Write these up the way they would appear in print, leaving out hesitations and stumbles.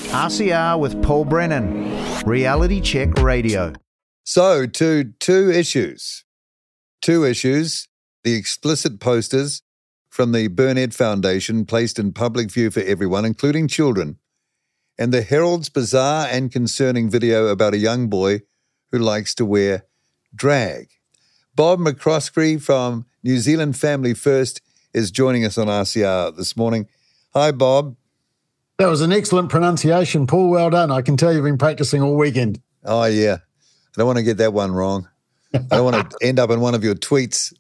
RCR with Paul Brennan, Reality Check Radio. So, two issues. The explicit posters from the Burnett Foundation placed in public view for everyone, including children, and the Herald's bizarre and concerning video about a young boy who likes to wear drag. Bob McCroskey from New Zealand Family First is joining us on RCR this morning. Hi, Bob. That was an excellent pronunciation, Paul. Well done. I can tell you've been practicing all weekend. Oh, yeah. I don't want to get that one wrong. I don't want to end up in one of your tweets.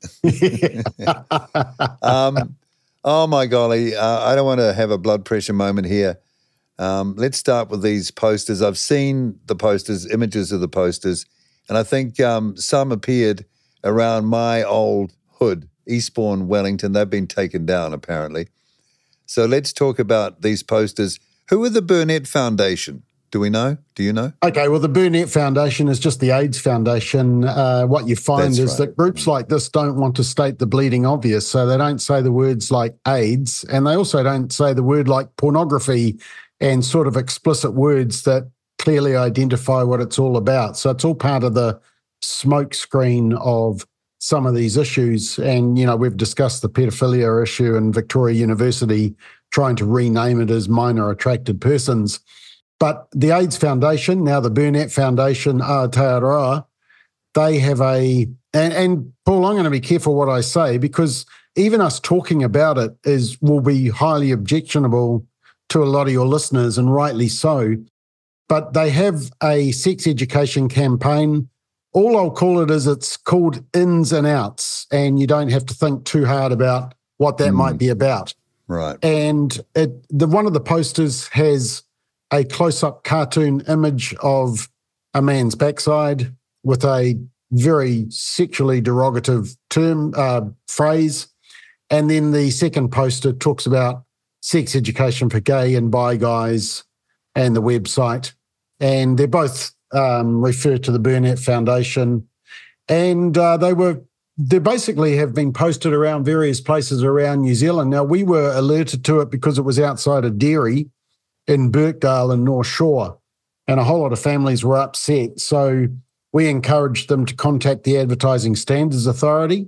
Oh, my golly. I don't want to have a blood pressure moment here. Let's start with these posters. I've seen the posters, images of the posters, and I think some appeared around my old hood, Eastbourne, Wellington. They've been taken down, apparently. So let's talk about these posters. Who are the Burnett Foundation? Do we know? Do you know? Okay, well, the Burnett Foundation is just the AIDS Foundation. What you find is that groups like this don't want to state the bleeding obvious, so they don't say the words like AIDS, and they also don't say the word like pornography and sort of explicit words that clearly identify what it's all about. So it's all part of the smoke screen of some of these issues. And, you know, we've discussed the pedophilia issue in Victoria University, trying to rename it as minor attracted persons. But the AIDS Foundation, now the Burnett Foundation, Aotearoa, they have and Paul, I'm going to be careful what I say, because even us talking about it will be highly objectionable to a lot of your listeners, and rightly so. But they have a sex education campaign. All I'll call it is it's called Ins and Outs, and you don't have to think too hard about what that might be about. Right. And one of the posters has a close-up cartoon image of a man's backside with a very sexually derogative phrase. And then the second poster talks about sex education for gay and bi guys and the website. And they're both refer to the Burnett Foundation, and they basically have been posted around various places around New Zealand. Now, we were alerted to it because it was outside of Derry in Birkdale and North Shore, and a whole lot of families were upset. So we encouraged them to contact the Advertising Standards Authority.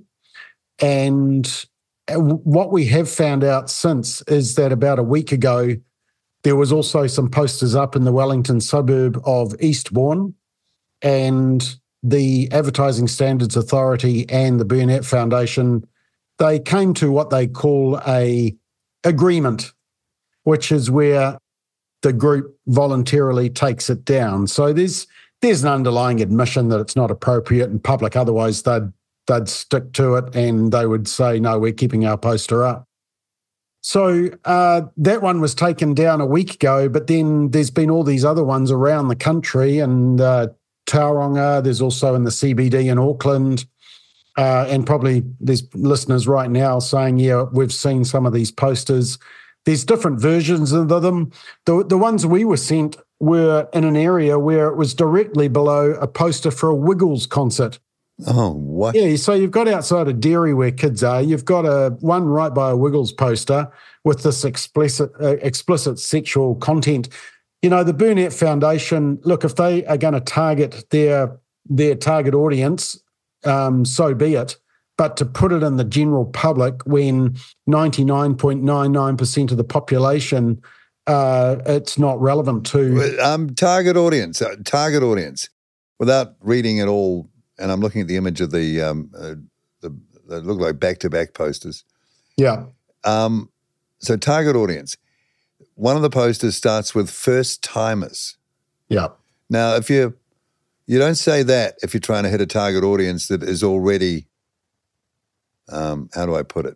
And what we have found out since is that about a week ago, there was also some posters up in the Wellington suburb of Eastbourne, and the Advertising Standards Authority and the Burnett Foundation, they came to what they call a agreement, which is where the group voluntarily takes it down. So there's an underlying admission that it's not appropriate in public. Otherwise, they'd stick to it and they would say, no, we're keeping our poster up. So that one was taken down a week ago, but then there's been all these other ones around the country, and Tauranga, there's also in the CBD in Auckland, and probably there's listeners right now saying, yeah, we've seen some of these posters. There's different versions of them. The ones we were sent were in an area where it was directly below a poster for a Wiggles concert. Oh, what? Yeah, so you've got outside of Derry where kids are, you've got one right by a Wiggles poster with this explicit sexual content. You know, the Burnett Foundation, look, if they are going to target their target audience, so be it. But to put it in the general public when 99.99% of the population, it's not relevant to. Target audience. Without reading it all, and I'm looking at the image of they look like back-to-back posters. Yeah. So target audience. One of the posters starts with first-timers. Yeah. Now, if you don't say that if you're trying to hit a target audience that is already, how do I put it,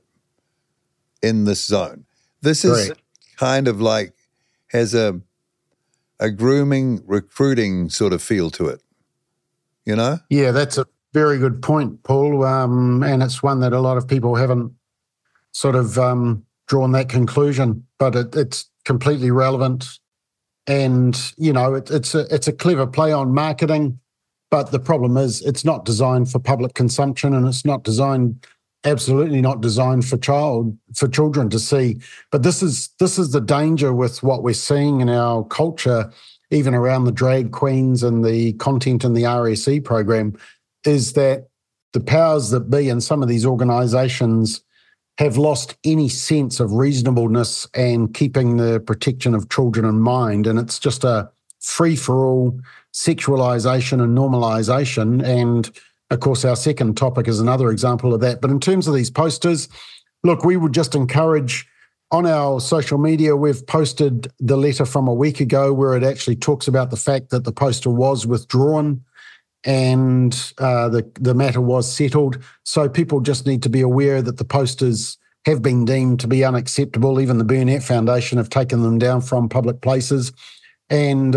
in this zone. This is kind of like has a grooming, recruiting sort of feel to it. You know? Yeah, that's a very good point, Paul. And it's one that a lot of people haven't sort of drawn that conclusion, but it's completely relevant. And, you know, it's a clever play on marketing, but the problem is it's not designed for public consumption and it's not designed absolutely not designed for children to see. But this is the danger with what we're seeing in our culture, even around the drag queens and the content in the RSE program, is that the powers that be in some of these organisations have lost any sense of reasonableness and keeping the protection of children in mind. And it's just a free-for-all sexualisation and normalisation. And, of course, our second topic is another example of that. But in terms of these posters, look, we would just encourage, on our social media, we've posted the letter from a week ago where it actually talks about the fact that the poster was withdrawn and the matter was settled. So people just need to be aware that the posters have been deemed to be unacceptable. Even the Burnett Foundation have taken them down from public places. And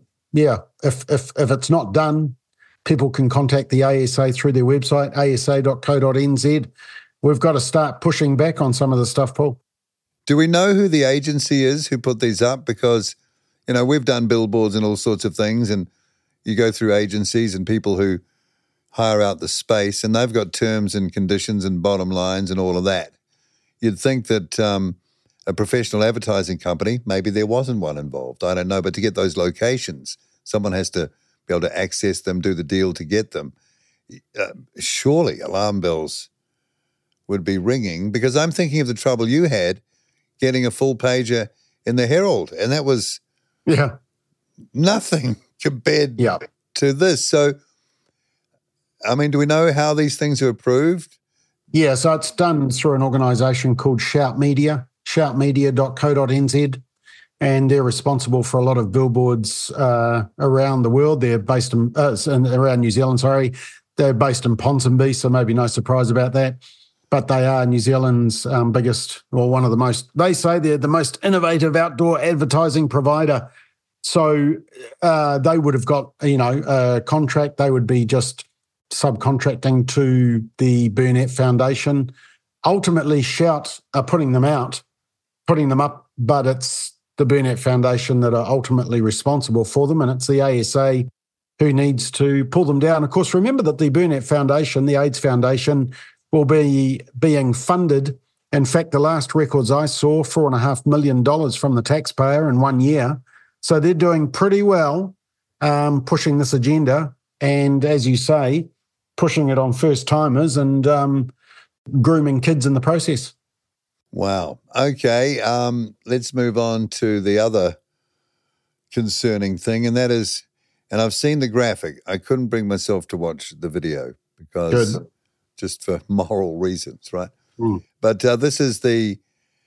if it's not done, people can contact the ASA through their website, asa.co.nz. We've got to start pushing back on some of the stuff, Paul. Do we know who the agency is who put these up? Because, we've done billboards and all sorts of things, and you go through agencies and people who hire out the space, and they've got terms and conditions and bottom lines and all of that. You'd think that a professional advertising company, maybe there wasn't one involved. I don't know. But to get those locations, someone has to be able to access them, do the deal to get them. Surely alarm bells would be ringing, because I'm thinking of the trouble you had getting a full pager in the Herald, and that was nothing compared to this. So, I mean, do we know how these things are approved? Yeah, so it's done through an organisation called Shout Media, shoutmedia.co.nz, and they're responsible for a lot of billboards around the world. They're based in around New Zealand, sorry. They're based in Ponsonby, so maybe no surprise about that. But they are New Zealand's biggest, or one of the most, they say they're the most innovative outdoor advertising provider. So they would have got, a contract. They would be just subcontracting to the Burnett Foundation. Ultimately, Shout are putting them up, but it's the Burnett Foundation that are ultimately responsible for them, and it's the ASA who needs to pull them down. Of course, remember that the Burnett Foundation, the AIDS Foundation, will be being funded. In fact, the last records I saw, $4.5 million from the taxpayer in 1 year. So they're doing pretty well pushing this agenda. And as you say, pushing it on first-timers and grooming kids in the process. Wow. Okay, let's move on to the other concerning thing, and that is, and I've seen the graphic. I couldn't bring myself to watch the video because just for moral reasons, right? Mm. But this is the,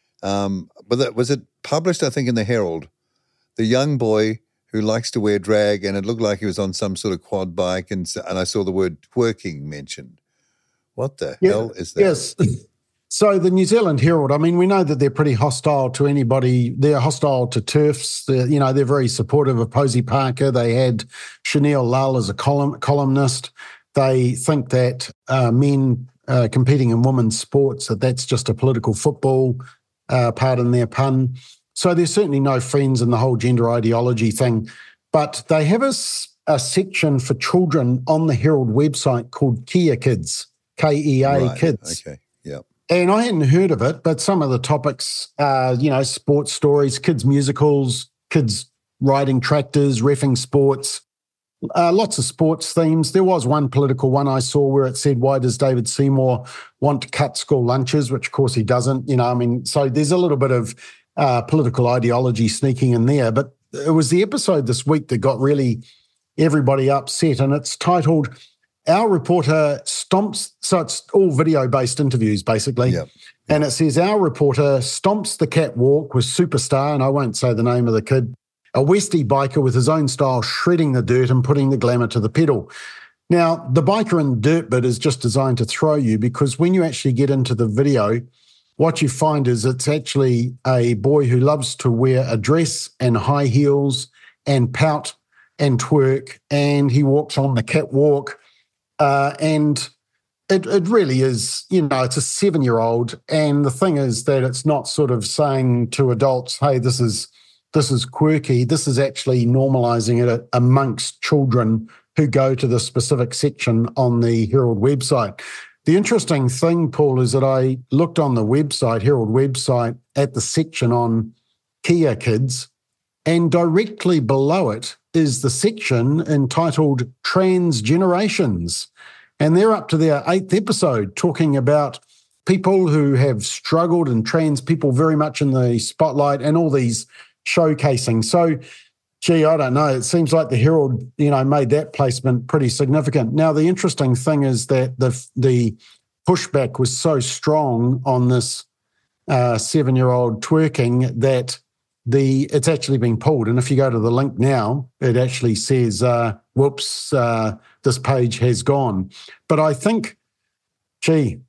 was it published, I think, in the Herald? The young boy who likes to wear drag, and it looked like he was on some sort of quad bike, and I saw the word twerking mentioned. What the hell is that? Yes. So the New Zealand Herald, I mean, we know that they're pretty hostile to anybody. They're hostile to TERFs. They're very supportive of Posey Parker. They had Chanel Lull as a columnist. They think that men competing in women's sports, that's just a political football, pardon their pun. So there's certainly no friends in the whole gender ideology thing. But they have a section for children on the Herald website called Kia Kids, KEA Kids. Okay, yeah. And I hadn't heard of it, but some of the topics are, sports stories, kids' musicals, kids riding tractors, reffing sports, lots of sports themes. There was one political one I saw where it said, why does David Seymour want to cut school lunches? Which, of course, he doesn't. So there's a little bit of political ideology sneaking in there. But it was the episode this week that got really everybody upset, and it's titled, Our Reporter Stomps, so it's all video-based interviews, basically. Yep. And it says, our reporter stomps the catwalk with superstar, and I won't say the name of the kid, a Westie biker with his own style, shredding the dirt and putting the glamour to the pedal. Now, the biker and dirt bit is just designed to throw you, because when you actually get into the video, what you find is it's actually a boy who loves to wear a dress and high heels and pout and twerk, and he walks on the catwalk. And it really is, it's a 7-year-old. And the thing is that it's not sort of saying to adults, hey, this is quirky. This is actually normalising it amongst children who go to the specific section on the Herald website. The interesting thing, Paul, is that I looked on the website, Herald website, at the section on Kia kids, and directly below it is the section entitled Trans Generations. And they're up to their 8th episode talking about people who have struggled and trans people very much in the spotlight and all these showcasing. So, gee, I don't know. It seems like the Herald, made that placement pretty significant. Now, the interesting thing is that the pushback was so strong on this 7-year-old twerking that it's actually been pulled. And if you go to the link now, it actually says, whoops, this page has gone. But I think, gee,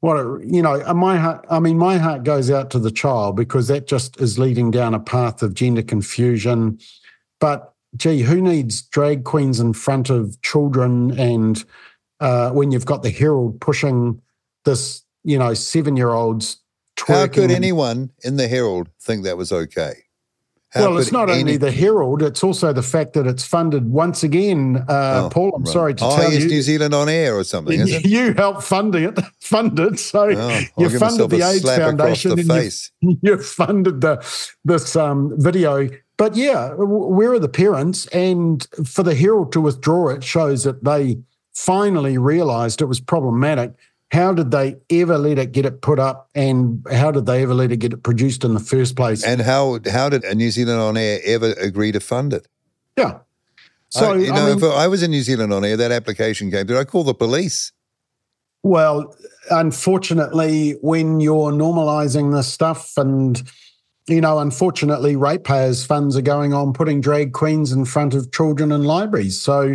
my heart goes out to the child, because that just is leading down a path of gender confusion. But, gee, who needs drag queens in front of children? And when you've got the Herald pushing this, 7-year-olds twerking. How could anyone in the Herald think that was okay? Well, it's not only the Herald, it's also the fact that it's funded once again, Paul, I'm sorry to tell you. It's New Zealand On Air or something, is it? You helped fund it. So you funded the AIDS Foundation and you funded this video. But yeah, where are the parents? And for the Herald to withdraw it shows that they finally realised it was problematic. How did they ever let it get it put up, and how did they ever let it get it produced in the first place? And how did a New Zealand On Air ever agree to fund it? Yeah. So, if I was in New Zealand On Air, that application came through, I call the police. Well, unfortunately, when you're normalising this stuff and, unfortunately, ratepayers' funds are going on putting drag queens in front of children in libraries. So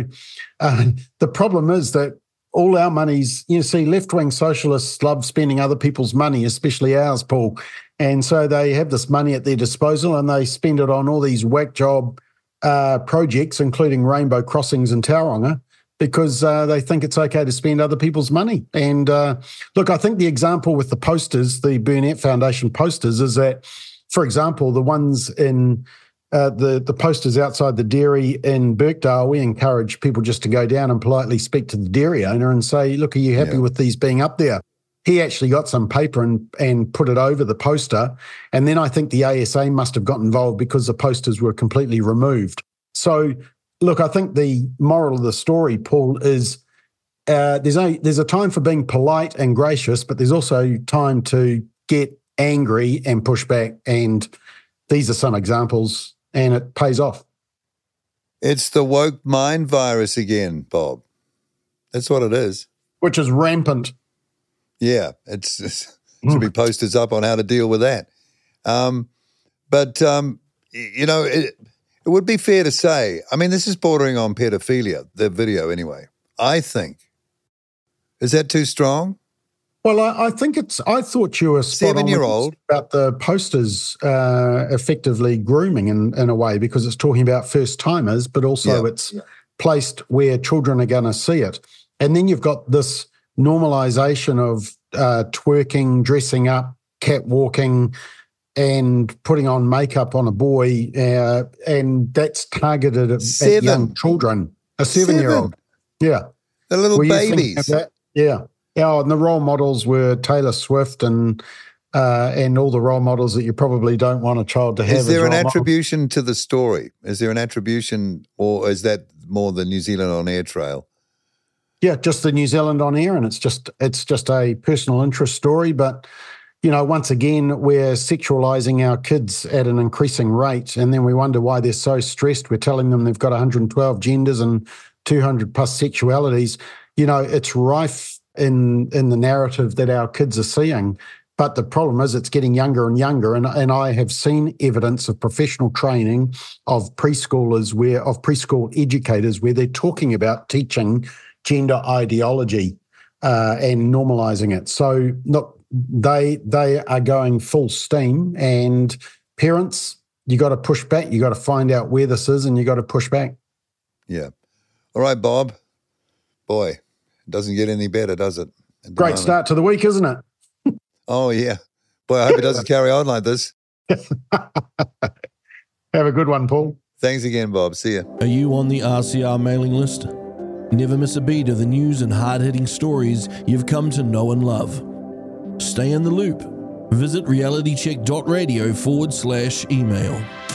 the problem is that all our monies, left-wing socialists love spending other people's money, especially ours, Paul. And so they have this money at their disposal and they spend it on all these whack job projects, including Rainbow Crossings and Tauranga, because they think it's okay to spend other people's money. And look, I think the example with the posters, the Burnett Foundation posters, is that, for example, the ones in the posters outside the dairy in Birkdale, we encourage people just to go down and politely speak to the dairy owner and say, look, are you happy with these being up there? He actually got some paper and put it over the poster. And then I think the ASA must have got involved because the posters were completely removed. So, look, I think the moral of the story, Paul, is there's a time for being polite and gracious, but there's also time to get angry and push back. And these are some examples. And it pays off. It's the woke mind virus again, Bob. That's what it is. Which is rampant. Yeah, should be posters up on how to deal with that. It would be fair to say, this is bordering on pedophilia, the video anyway, I think. Is that too strong? Well, I think I thought you were spot on 7-year-old about the posters effectively grooming in a way, because it's talking about first timers, but also it's placed where children are going to see it. And then you've got this normalization of twerking, dressing up, catwalking, and putting on makeup on a boy, and that's targeted at young children. A 7-year-old, yeah, the little babies, yeah. Oh, and the role models were Taylor Swift and all the role models that you probably don't want a child to have. Is there an attribution to the story? Is there an attribution, or is that more the New Zealand On Air trail? Yeah, just the New Zealand On Air, and it's just a personal interest story. But once again, we're sexualizing our kids at an increasing rate, and then we wonder why they're so stressed. We're telling them they've got 112 genders and 200 plus sexualities. It's rife in the narrative that our kids are seeing. But the problem is it's getting younger and younger. And I have seen evidence of professional training of preschoolers of preschool educators where they're talking about teaching gender ideology and normalizing it. So look, they are going full steam, and parents, you got to push back. You got to find out where this is and you got to push back. Yeah. All right, Bob. Boy. Doesn't get any better, does it? Great start to the week, isn't it? Oh, yeah. Boy, I hope it doesn't carry on like this. Have a good one, Paul. Thanks again, Bob. See ya. Are you on the RCR mailing list? Never miss a beat of the news and hard-hitting stories you've come to know and love. Stay in the loop. Visit realitycheck.radio/email.